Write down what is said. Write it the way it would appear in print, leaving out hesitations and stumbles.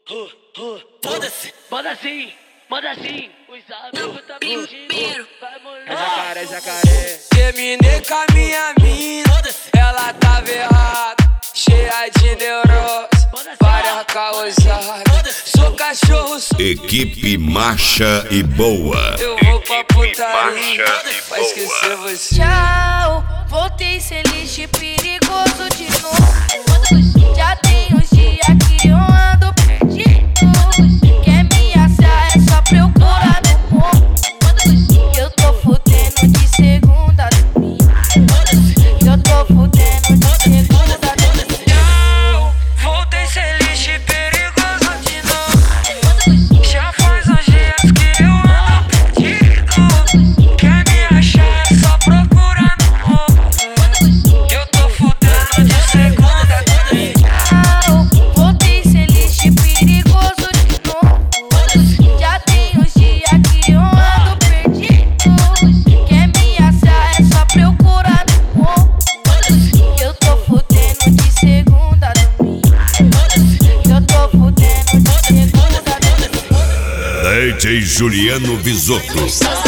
Foda-se, manda assim, os amigos tá mentindo. É jacaré, é jacaré. Terminei com a minha mina, ela tava errada, cheia de neurose, várias causadas. Sou cachorro, Equipe Marcha e Boa. eu vou pra putaria, vai esquecer você. Tchau, voltei sem lixo perigoso de novo. Já tem uns dias que eu ando perdido. Quer me achar é só procurar no morro. Eu tô fudendo de segunda a domingo. Eu tô fudendo de segunda a domingo. Tchau, voltei sem lixo perigoso de novo. Já faz uns dias que eu ando perdido. Quer me achar é só procurar no morro. Eu tô fudendo de segunda a domingo. Tchau, voltei sem lixo perigoso de novo. Já tem uns dias que eu ando perdido. Quer me achar é só procurar no morro. Eu tô fudendo de segunda a domingo. Eu tô fudendo de segunda a domingo. DJ Juliano Visotto.